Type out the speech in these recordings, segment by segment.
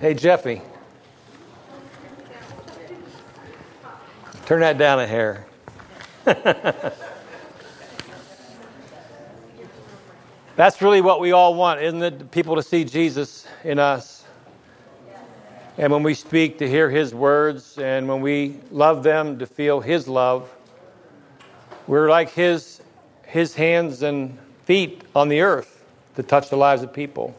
Hey, Jeffy. Turn that down a hair. That's really what we all want, isn't it? People to see Jesus in us. And when we speak, to hear His words. And when we love them, to feel His love. We're like His hands and feet on the earth to touch the lives of people.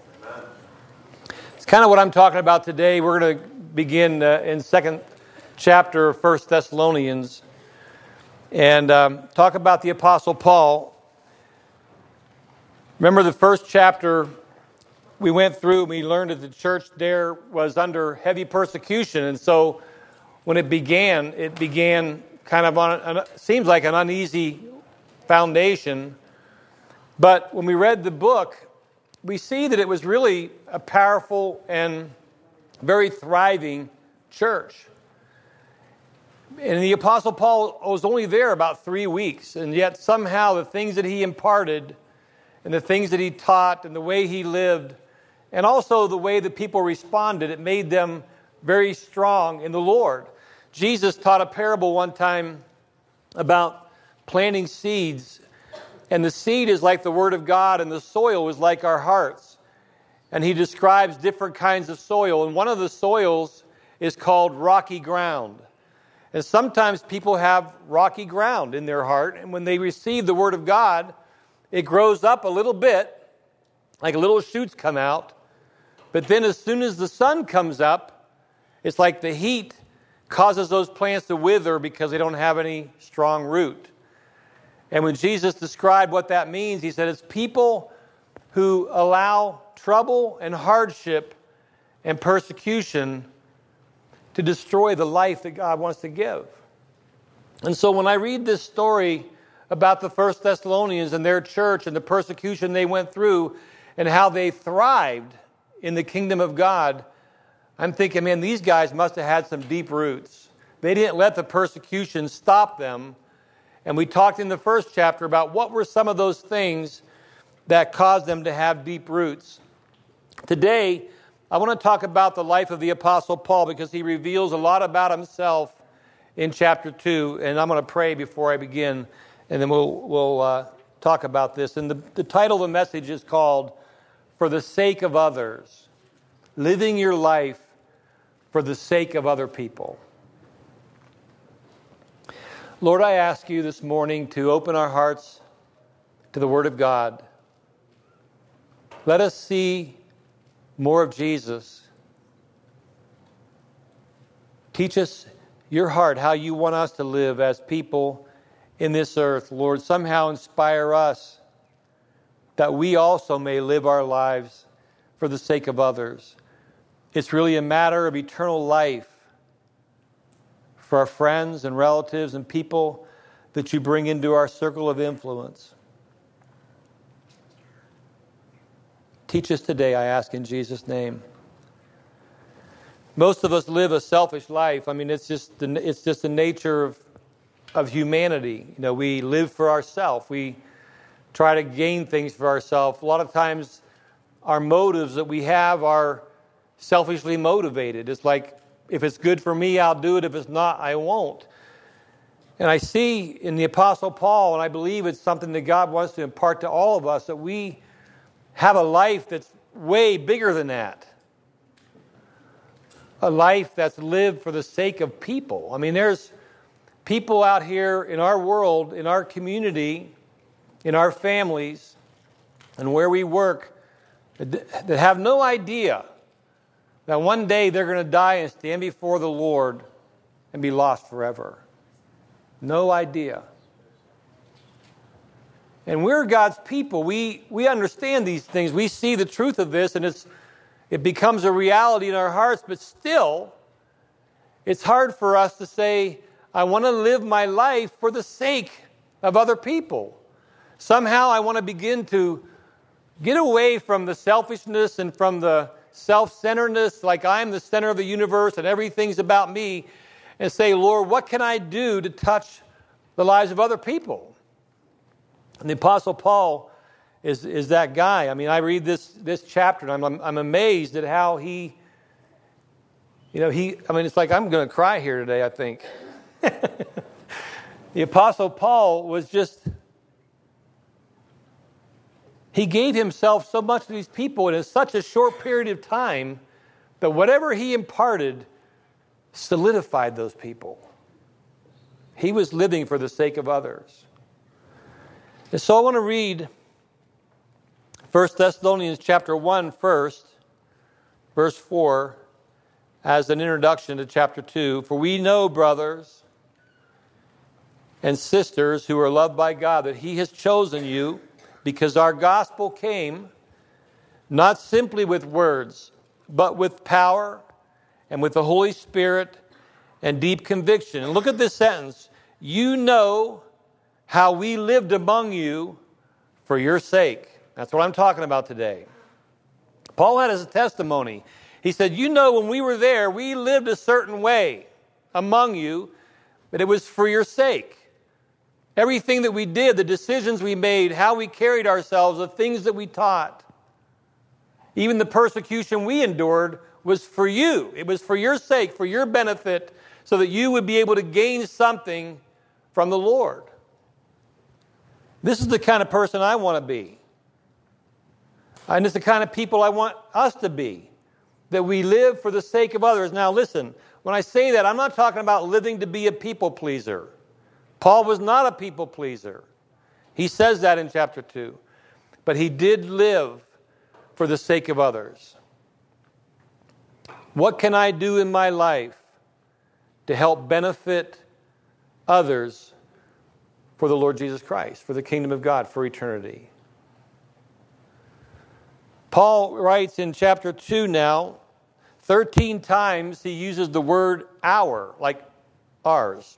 It's kind of what I'm talking about today. We're going to begin in second chapter of 1 Thessalonians and talk about the Apostle Paul. Remember the first chapter we went through, and we learned that the church there was under heavy persecution. And so when it began kind of on, seems like an uneasy foundation. But when we read the book, we see that it was really a powerful and very thriving church. And the Apostle Paul was only there about 3 weeks, and yet somehow the things that he imparted and the things that he taught and the way he lived and also the way that people responded, it made them very strong in the Lord. Jesus taught a parable one time about planting seeds. And the seed is like the Word of God, and the soil is like our hearts. And he describes different kinds of soil. And one of the soils is called rocky ground. And sometimes people have rocky ground in their heart. And when they receive the Word of God, it grows up a little bit, like little shoots come out. But then as soon as the sun comes up, it's like the heat causes those plants to wither because they don't have any strong root. And when Jesus described what that means, he said it's people who allow trouble and hardship and persecution to destroy the life that God wants to give. And so when I read this story about the First Thessalonians and their church and the persecution they went through and how they thrived in the kingdom of God, I'm thinking, man, these guys must have had some deep roots. They didn't let the persecution stop them. And we talked in the first chapter about what were some of those things that caused them to have deep roots. Today, I want to talk about the life of the Apostle Paul because he reveals a lot about himself in chapter 2. And I'm going to pray before I begin, and then we'll talk about this. And the title of the message is called, For the Sake of Others. Living your life for the sake of other people. Lord, I ask you this morning to open our hearts to the Word of God. Let us see more of Jesus. Teach us your heart, how you want us to live as people in this earth. Lord, somehow inspire us that we also may live our lives for the sake of others. It's really a matter of eternal life for our friends and relatives and people that you bring into our circle of influence. Teach us today, I ask in Jesus' name. Most of us live a selfish life. I mean, it's just the nature of humanity. You know, we live for ourselves. We try to gain things for ourselves. A lot of times, our motives that we have are selfishly motivated. It's like, if it's good for me, I'll do it. If it's not, I won't. And I see in the Apostle Paul, and I believe it's something that God wants to impart to all of us, that we have a life that's way bigger than that. A life that's lived for the sake of people. I mean, there's people out here in our world, in our community, in our families, and where we work that have no idea that one day they're going to die and stand before the Lord and be lost forever. No idea. And we're God's people. We understand these things. We see the truth of this, and it becomes a reality in our hearts. But still, it's hard for us to say, I want to live my life for the sake of other people. Somehow I want to begin to get away from the selfishness and from the self-centeredness, like I'm the center of the universe and everything's about me, and say, Lord, what can I do to touch the lives of other people? And the Apostle Paul is that guy. I mean, I read this chapter, and I'm amazed at how he It's like I'm going to cry here today, I think. The Apostle Paul he gave himself so much to these people in such a short period of time that whatever he imparted solidified those people. He was living for the sake of others. And so I want to read 1 Thessalonians chapter 1 first, verse 4, as an introduction to chapter 2. For we know, brothers and sisters who are loved by God, that He has chosen you, because our gospel came not simply with words, but with power and with the Holy Spirit and deep conviction. And look at this sentence. You know how we lived among you for your sake. That's what I'm talking about today. Paul had his testimony. He said, you know, when we were there, we lived a certain way among you, but it was for your sake. Everything that we did, the decisions we made, how we carried ourselves, the things that we taught, even the persecution we endured was for you. It was for your sake, for your benefit, so that you would be able to gain something from the Lord. This is the kind of person I want to be. And it's the kind of people I want us to be, that we live for the sake of others. Now listen, when I say that, I'm not talking about living to be a people pleaser. Paul was not a people pleaser. He says that in chapter 2. But he did live for the sake of others. What can I do in my life to help benefit others for the Lord Jesus Christ, for the kingdom of God, for eternity? Paul writes in chapter 2 now, 13 times he uses the word our, like ours.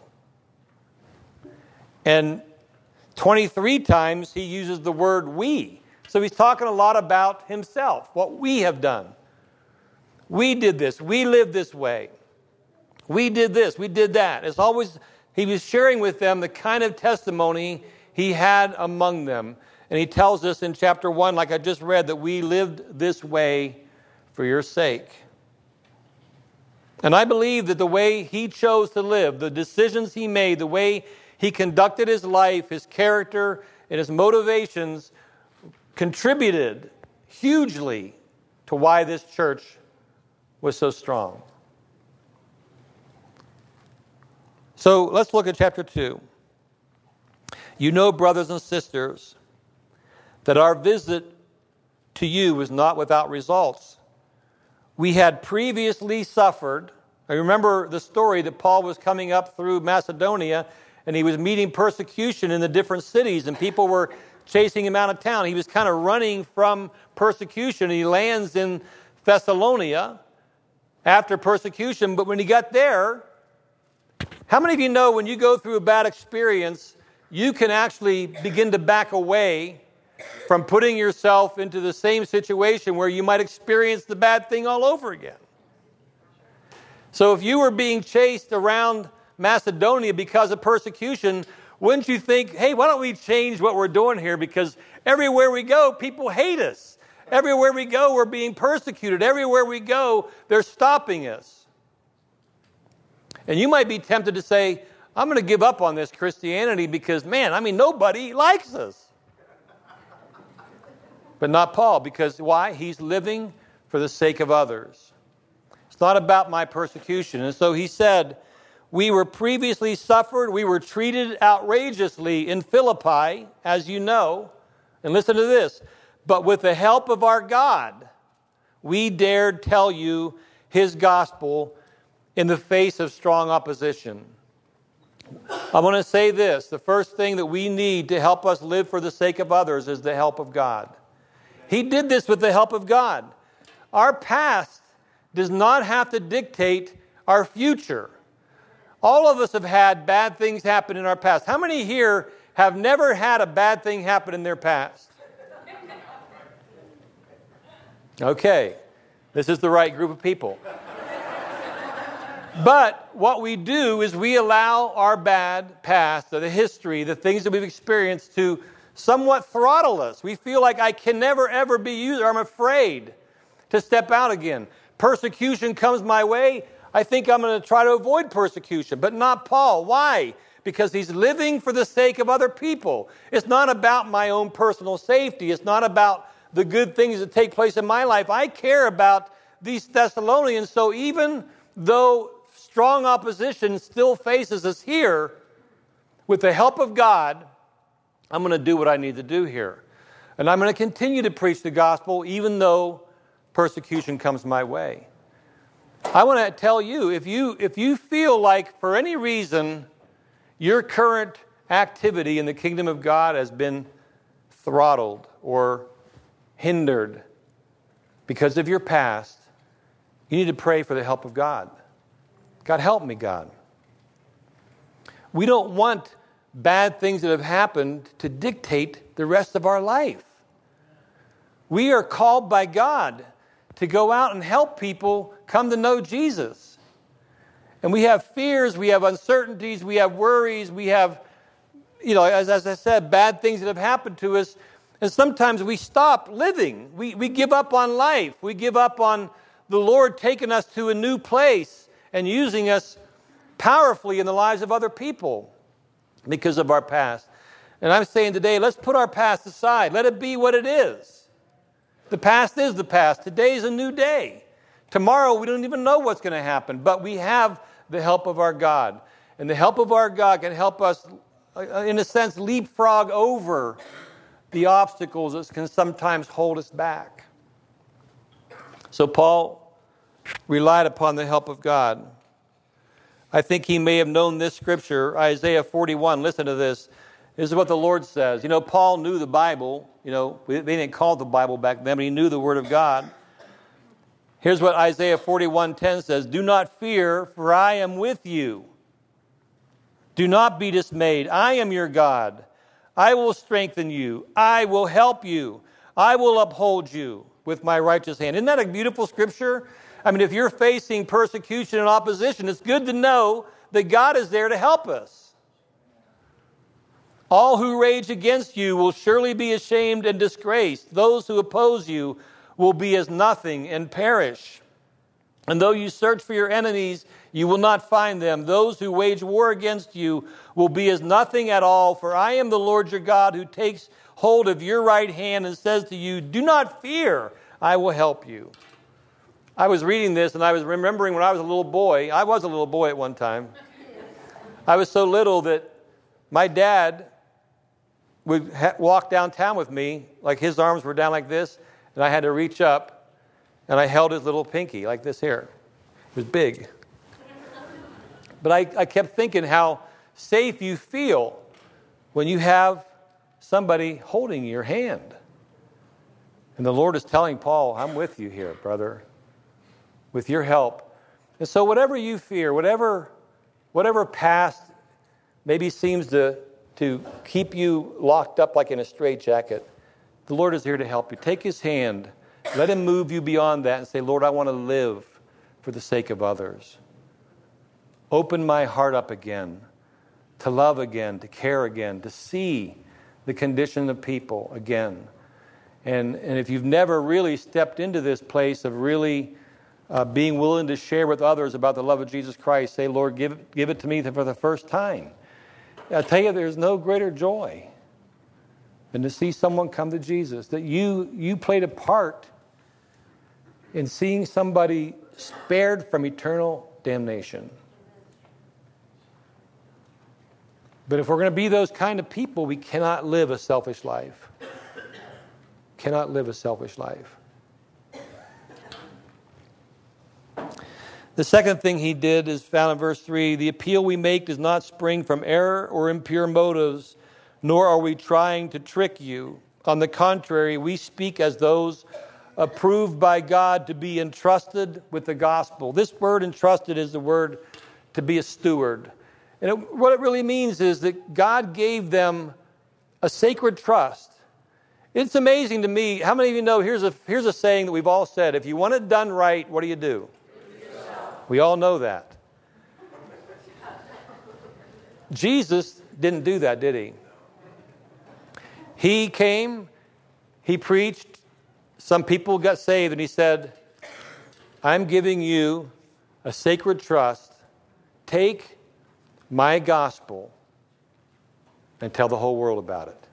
And 23 times he uses the word we. So he's talking a lot about himself, what we have done. We did this. We lived this way. We did this. We did that. It's always, he was sharing with them the kind of testimony he had among them. And he tells us in chapter 1, like I just read, that we lived this way for your sake. And I believe that the way he chose to live, the decisions he made, the way he conducted his life, his character, and his motivations contributed hugely to why this church was so strong. So let's look at chapter 2. You know, brothers and sisters, that our visit to you was not without results. We had previously suffered. I remember the story that Paul was coming up through Macedonia, and he was meeting persecution in the different cities, and people were chasing him out of town. He was kind of running from persecution. He lands in Thessalonica after persecution, but when he got there, how many of you know when you go through a bad experience, you can actually begin to back away from putting yourself into the same situation where you might experience the bad thing all over again? So if you were being chased around Macedonia because of persecution, wouldn't you think, hey, why don't we change what we're doing here? Because everywhere we go, people hate us. Everywhere we go, we're being persecuted. Everywhere we go, they're stopping us. And you might be tempted to say, I'm going to give up on this Christianity because, nobody likes us. But not Paul, because why? He's living for the sake of others. It's not about my persecution. And so he said, we were previously suffered, we were treated outrageously in Philippi, as you know. And listen to this. But with the help of our God, we dared tell you his gospel in the face of strong opposition. I want to say this. The first thing that we need to help us live for the sake of others is the help of God. He did this with the help of God. Our past does not have to dictate our future. All of us have had bad things happen in our past. How many here have never had a bad thing happen in their past? Okay, this is the right group of people. But what we do is we allow our bad past, the history, the things that we've experienced to somewhat throttle us. We feel like I can never, ever be used, or I'm afraid to step out again. Persecution comes my way. I think I'm going to try to avoid persecution, but not Paul. Why? Because he's living for the sake of other people. It's not about my own personal safety. It's not about the good things that take place in my life. I care about these Thessalonians, so even though strong opposition still faces us here, with the help of God, I'm going to do what I need to do here. And I'm going to continue to preach the gospel even though persecution comes my way. I want to tell you, if you feel like for any reason your current activity in the kingdom of God has been throttled or hindered because of your past, you need to pray for the help of God. God, help me, God. We don't want bad things that have happened to dictate the rest of our life. We are called by God to go out and help people come to know Jesus. And we have fears, we have uncertainties, we have worries, we have, as I said, bad things that have happened to us. And sometimes we stop living. We give up on life. We give up on the Lord taking us to a new place and using us powerfully in the lives of other people because of our past. And I'm saying today, let's put our past aside. Let it be what it is. The past is the past. Today is a new day. Tomorrow, we don't even know what's going to happen, but we have the help of our God. And the help of our God can help us, in a sense, leapfrog over the obstacles that can sometimes hold us back. So Paul relied upon the help of God. I think he may have known this scripture, Isaiah 41. Listen to this. This is what the Lord says. Paul knew the Bible. They didn't call it the Bible back then, but he knew the Word of God. Here's what Isaiah 41:10 says. Do not fear, for I am with you. Do not be dismayed. I am your God. I will strengthen you. I will help you. I will uphold you with my righteous hand. Isn't that a beautiful scripture? I mean, if you're facing persecution and opposition, it's good to know that God is there to help us. All who rage against you will surely be ashamed and disgraced. Those who oppose you will be as nothing and perish. And though you search for your enemies, you will not find them. Those who wage war against you will be as nothing at all. For I am the Lord your God who takes hold of your right hand and says to you, do not fear, I will help you. I was reading this and I was remembering when I was a little boy. I was a little boy at one time. I was so little that my dad would walk downtown with me, like his arms were down like this, and I had to reach up, and I held his little pinky like this here. It was big. But I kept thinking how safe you feel when you have somebody holding your hand. And the Lord is telling Paul, I'm with you here, brother, with your help. And so whatever you fear, whatever past maybe seems to keep you locked up like in a straitjacket, the Lord is here to help you. Take his hand. Let him move you beyond that and say, Lord, I want to live for the sake of others. Open my heart up again, to love again, to care again, to see the condition of people again. And if you've never really stepped into this place of really being willing to share with others about the love of Jesus Christ, say, Lord, give it to me for the first time. I tell you, there's no greater joy than to see someone come to Jesus, that you played a part in seeing somebody spared from eternal damnation. But if we're going to be those kind of people, we cannot live a selfish life. Cannot live a selfish life. The second thing he did is found in verse 3. The appeal we make does not spring from error or impure motives, nor are we trying to trick you. On the contrary, we speak as those approved by God to be entrusted with the gospel. This word entrusted is the word to be a steward. And what it really means is that God gave them a sacred trust. It's amazing to me. How many of you know, here's a saying that we've all said. If you want it done right, what do? We all know that. Jesus didn't do that, did he? He came, he preached, some people got saved, and he said, I'm giving you a sacred trust, take my gospel and tell the whole world about it.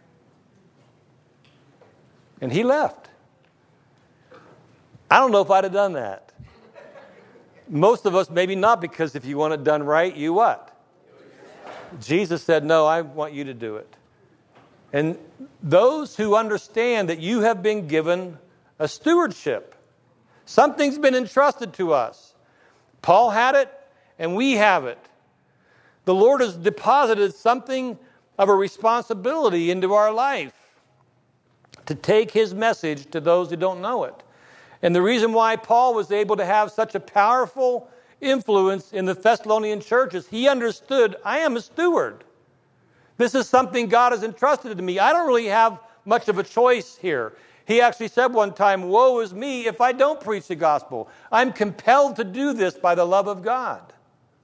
And he left. I don't know if I'd have done that. Most of us, maybe not, because if you want it done right, you what? Jesus said, no, I want you to do it. And those who understand that you have been given a stewardship, something's been entrusted to us. Paul had it, and we have it. The Lord has deposited something of a responsibility into our life to take his message to those who don't know it. And the reason why Paul was able to have such a powerful influence in the Thessalonian church is he understood, I am a steward. This is something God has entrusted to me. I don't really have much of a choice here. He actually said one time, woe is me if I don't preach the gospel. I'm compelled to do this by the love of God.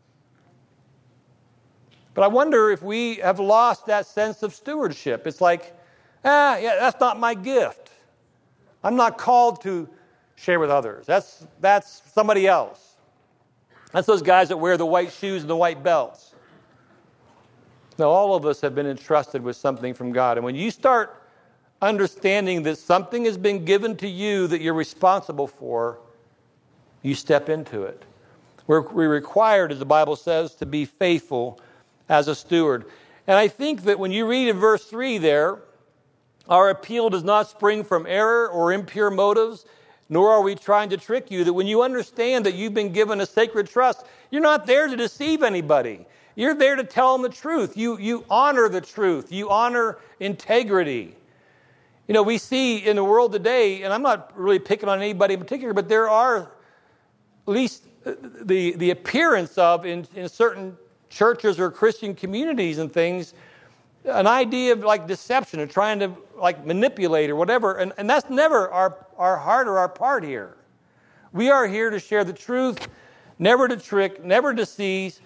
But I wonder if we have lost that sense of stewardship. It's like, yeah, that's not my gift. I'm not called to share with others. That's somebody else. That's those guys that wear the white shoes and the white belts. Now, all of us have been entrusted with something from God. And when you start understanding that something has been given to you that you're responsible for, you step into it. We're required, as the Bible says, to be faithful as a steward. And I think that when you read in verse 3 there, our appeal does not spring from error or impure motives, nor are we trying to trick you. That when you understand that you've been given a sacred trust, you're not there to deceive anybody. You're there to tell them the truth. You honor the truth. You honor integrity. You know, we see in the world today, and I'm not really picking on anybody in particular, but there are at least the appearance of, in certain churches or Christian communities and things, an idea of like deception and trying to like manipulate or whatever. And that's never our heart or our part here. We are here to share the truth, never to trick, never deceive,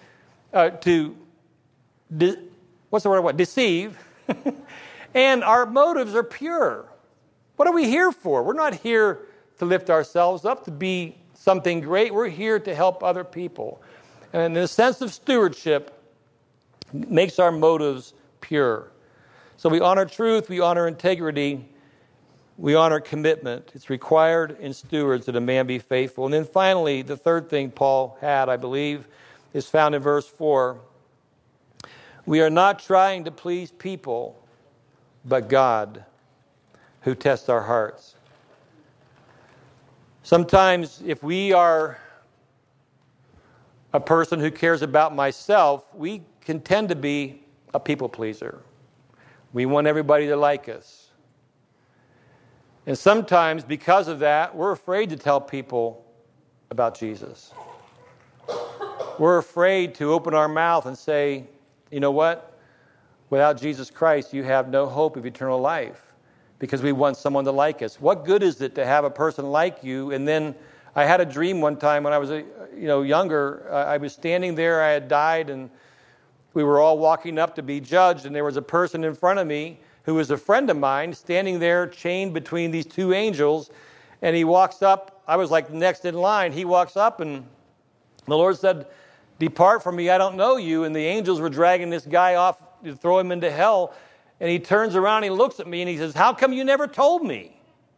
deceive. And our motives are pure. What are we here for? We're not here to lift ourselves up, to be something great. We're here to help other people. And the sense of stewardship makes our motives pure. So we honor truth, we honor integrity, we honor commitment. It's required in stewards that a man be faithful. And then finally, the third thing Paul had, I believe, is found in verse 4. We are not trying to please people, but God, who tests our hearts. Sometimes if we are a person who cares about myself, we can tend to be a people pleaser. We want everybody to like us. And sometimes because of that, we're afraid to tell people about Jesus. We're afraid to open our mouth and say, you know what? Without Jesus Christ, you have no hope of eternal life, because we want someone to like us. What good is it to have a person like you? And then I had a dream one time when I was younger. I was standing there. I had died, and we were all walking up to be judged, and there was a person in front of me who was a friend of mine standing there chained between these two angels, and he walks up. I was like next in line. He walks up, and the Lord said, "Depart from me, I don't know you." And the angels were dragging this guy off to throw him into hell. And he turns around, he looks at me, and he says, "How come you never told me?"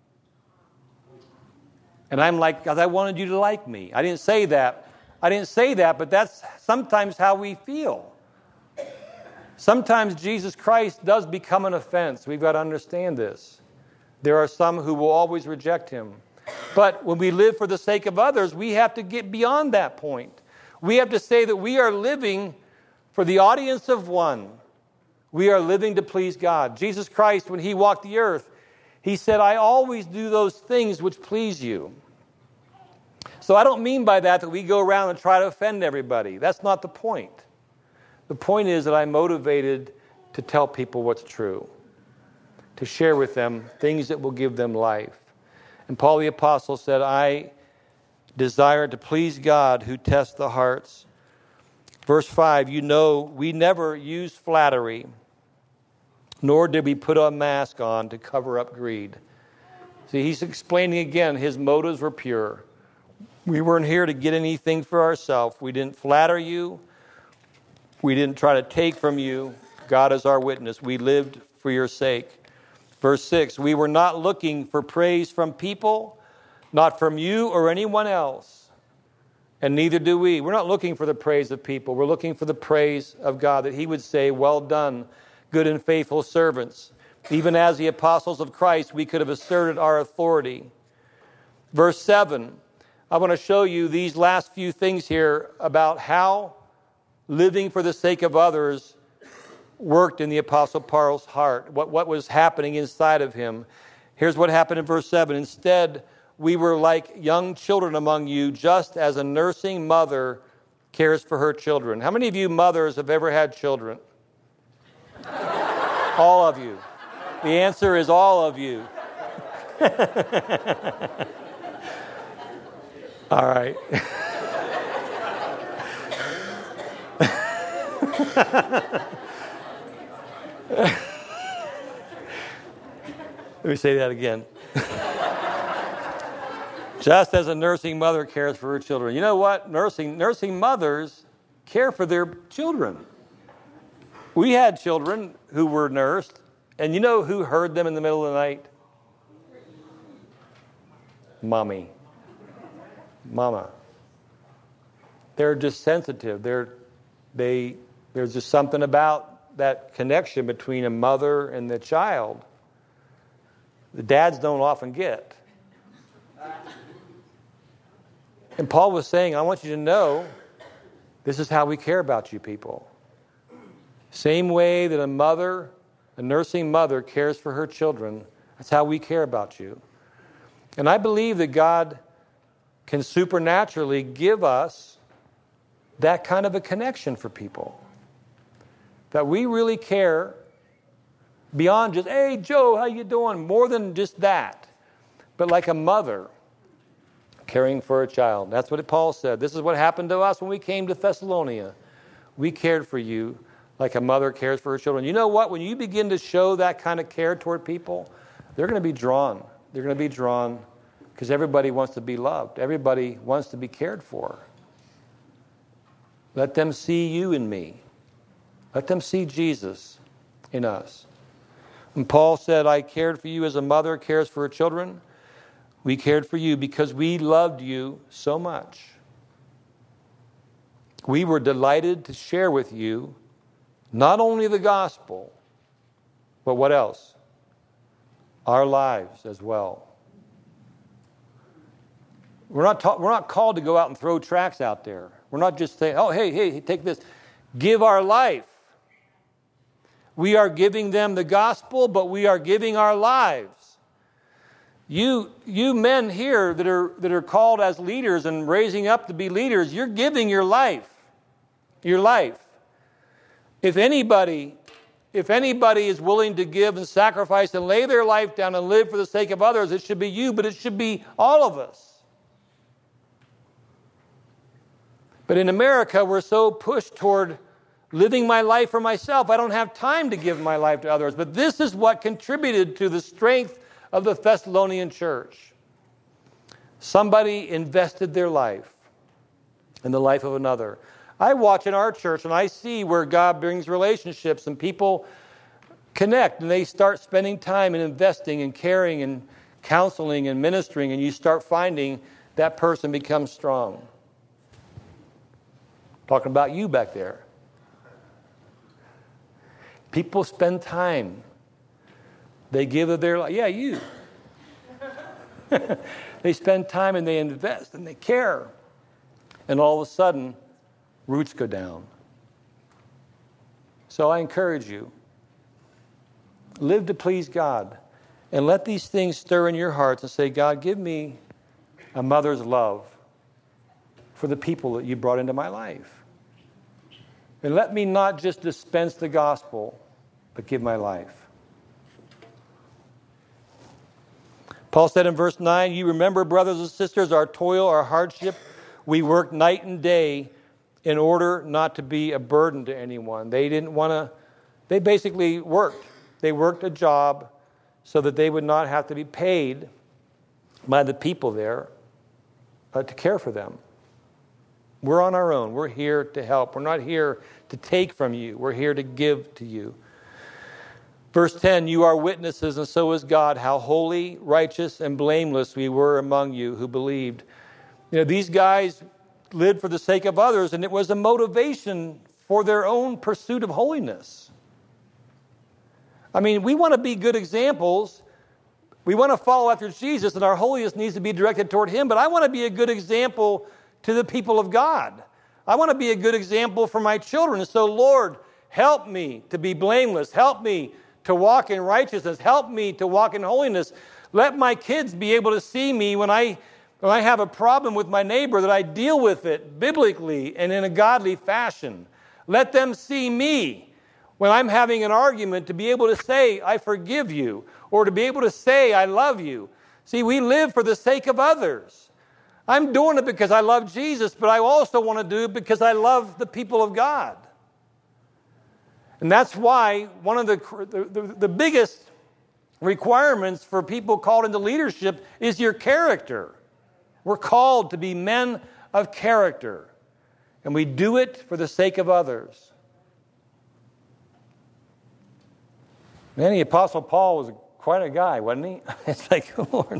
And I'm like, "Because I wanted you to like me." I didn't say that, but that's sometimes how we feel. Sometimes Jesus Christ does become an offense. We've got to understand this. There are some who will always reject him. But when we live for the sake of others, we have to get beyond that point. We have to say that we are living for the audience of one. We are living to please God. Jesus Christ, when he walked the earth, he said, "I always do those things which please you." So I don't mean by that we go around and try to offend everybody. That's not the point. The point is that I'm motivated to tell people what's true, to share with them things that will give them life. And Paul the Apostle said, "I desire to please God who tests the hearts." Verse 5, we never use flattery, nor did we put a mask on to cover up greed. See, he's explaining again, his motives were pure. We weren't here to get anything for ourselves. We didn't flatter you. We didn't try to take from you. God is our witness. We lived for your sake. Verse 6, we were not looking for praise from people, not from you or anyone else. And neither do we. We're not looking for the praise of people. We're looking for the praise of God, that he would say, well done, good and faithful servants. Even as the apostles of Christ, we could have asserted our authority. Verse 7, I want to show you these last few things here about how living for the sake of others worked in the Apostle Paul's heart, what was happening inside of him. Here's what happened in verse 7. Instead, we were like young children among you, just as a nursing mother cares for her children. How many of you mothers have ever had children? All of you. The answer is all of you. All right. Let me say that again. Just as a nursing mother cares for her children. You know what? Nursing mothers care for their children. We had children who were nursed, and you know who heard them in the middle of the night? Mommy. Mama. They're just sensitive. There's just something about that connection between a mother and the child the dads don't often get. And Paul was saying, I want you to know this is how we care about you people. Same way that a nursing mother cares for her children, that's how we care about you. And I believe that God can supernaturally give us that kind of a connection for people. That we really care beyond just, hey, Joe, how you doing? More than just that. But like a mother caring for a child. That's what Paul said. This is what happened to us when we came to Thessalonica. We cared for you like a mother cares for her children. You know what? When you begin to show that kind of care toward people, they're going to be drawn. They're going to be drawn because everybody wants to be loved. Everybody wants to be cared for. Let them see you in me. Let them see Jesus in us. And Paul said, I cared for you as a mother cares for her children. We cared for you because we loved you so much. We were delighted to share with you not only the gospel, but what else? Our lives as well. We're not called to go out and throw tracts out there. We're not just saying, oh, hey, take this. Give our life. We are giving them the gospel, but we are giving our lives. You men here that are called as leaders and raising up to be leaders, you're giving your life. Your life. If anybody is willing to give and sacrifice and lay their life down and live for the sake of others, it should be you, but it should be all of us. But in America, we're so pushed toward living my life for myself. I don't have time to give my life to others. But this is what contributed to the strength of the Thessalonian church. Somebody invested their life in the life of another. I watch in our church and I see where God brings relationships and people connect and they start spending time and investing and caring and counseling and ministering, and you start finding that person becomes strong. Talking about you back there. People spend time. They give of their life. Yeah, you. They spend time and they invest and they care. And all of a sudden, roots go down. So I encourage you, live to please God. And let these things stir in your hearts and say, God, give me a mother's love for the people that you brought into my life. And let me not just dispense the gospel, but give my life. Paul said in verse 9, you remember, brothers and sisters, our toil, our hardship. We worked night and day in order not to be a burden to anyone. They basically worked. They worked a job so that they would not have to be paid by the people there to care for them. We're on our own. We're here to help. We're not here to take from you. We're here to give to you. Verse 10, you are witnesses, and so is God, how holy, righteous, and blameless we were among you who believed. These guys lived for the sake of others, and it was a motivation for their own pursuit of holiness. I mean, we want to be good examples. We want to follow after Jesus, and our holiness needs to be directed toward Him. But I want to be a good example to the people of God. I want to be a good example for my children. So, Lord, help me to be blameless. Help me to walk in righteousness. Help me to walk in holiness. Let my kids be able to see me when I have a problem with my neighbor, that I deal with it biblically and in a godly fashion. Let them see me when I'm having an argument, to be able to say, I forgive you, or to be able to say, I love you. See, we live for the sake of others. I'm doing it because I love Jesus, but I also want to do it because I love the people of God. And that's why one of the biggest requirements for people called into leadership is your character. We're called to be men of character, and we do it for the sake of others. Man, the Apostle Paul was quite a guy, wasn't he? It's like, Lord.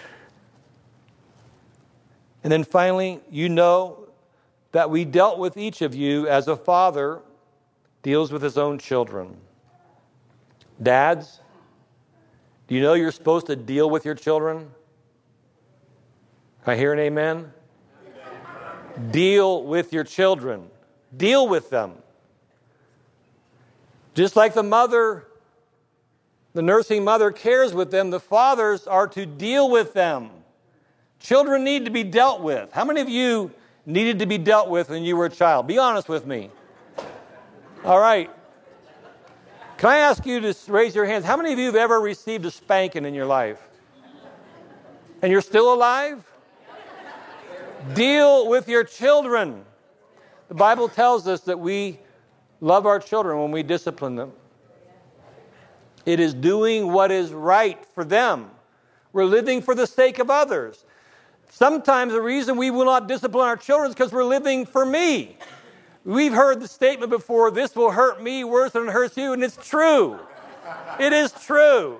And then finally, you know that we dealt with each of you as a father deals with his own children. Dads, do you know you're supposed to deal with your children? I hear an amen? Deal with your children. Deal with them. Just like the nursing mother cares with them, the fathers are to deal with them. Children need to be dealt with. How many of you needed to be dealt with when you were a child? Be honest with me. All right. Can I ask you to raise your hands? How many of you have ever received a spanking in your life? And you're still alive? Deal with your children. The Bible tells us that we love our children when we discipline them. It is doing what is right for them. We're living for the sake of others. Sometimes the reason we will not discipline our children is because we're living for me. We've heard the statement before, this will hurt me worse than it hurts you, and it's true. It is true.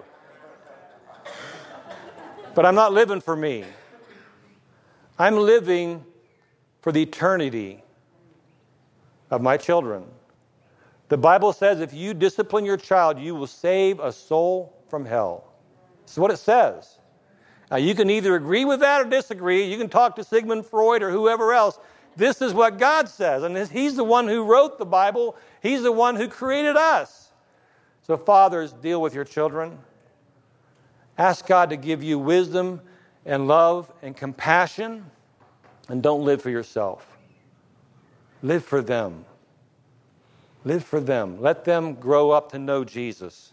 But I'm not living for me. I'm living for the eternity of my children. The Bible says if you discipline your child, you will save a soul from hell. That's what it says. Now, you can either agree with that or disagree. You can talk to Sigmund Freud or whoever else. This is what God says. And He's the one who wrote the Bible. He's the one who created us. So, fathers, deal with your children. Ask God to give you wisdom and love and compassion. And don't live for yourself. Live for them. Live for them. Let them grow up to know Jesus.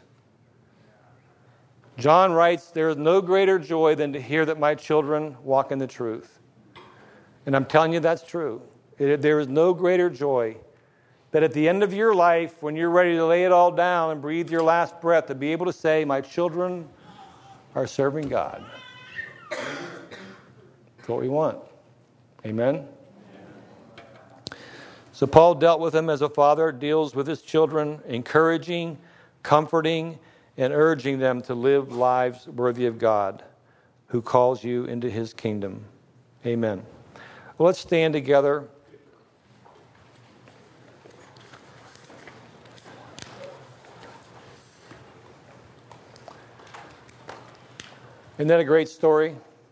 John writes, there is no greater joy than to hear that my children walk in the truth. And I'm telling you that's true. There is no greater joy that at the end of your life, when you're ready to lay it all down and breathe your last breath, to be able to say, my children are serving God. That's what we want. Amen? So Paul dealt with them as a father deals with his children, encouraging, comforting, and urging them to live lives worthy of God, who calls you into His kingdom. Amen. Well, let's stand together. Isn't that a great story?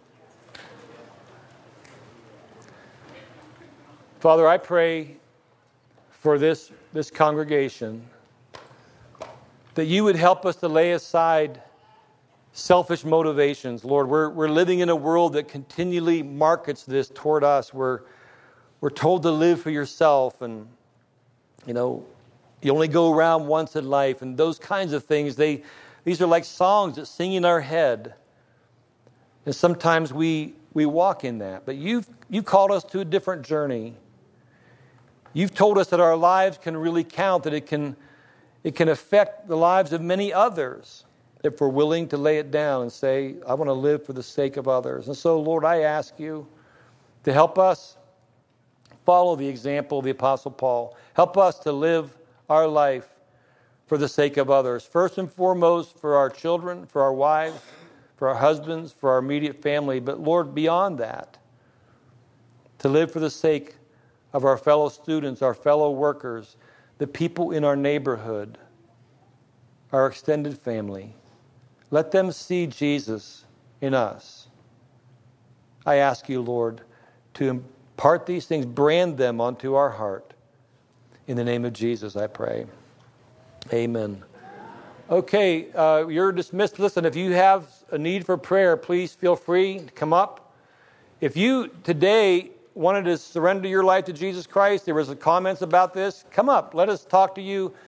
Father, I pray for this congregation that you would help us to lay aside selfish motivations. Lord, we're living in a world that continually markets this toward us. We're told to live for yourself, and you only go around once in life, and those kinds of things. These are like songs that sing in our head, and sometimes we walk in that. But you've called us to a different journey. You've told us that our lives can really count, that it can affect the lives of many others if we're willing to lay it down and say, I want to live for the sake of others. And so, Lord, I ask you to help us follow the example of the Apostle Paul. Help us to live our life for the sake of others. First and foremost, for our children, for our wives, for our husbands, for our immediate family. But Lord, beyond that, to live for the sake of our fellow students, our fellow workers, the people in our neighborhood, our extended family. Let them see Jesus in us. I ask you, Lord, to impart these things, brand them onto our heart. In the name of Jesus, I pray. Amen. Okay, you're dismissed. Listen, if you have a need for prayer, please feel free to come up. If you today wanted to surrender your life to Jesus Christ, there was comments about this, come up. Let us talk to you.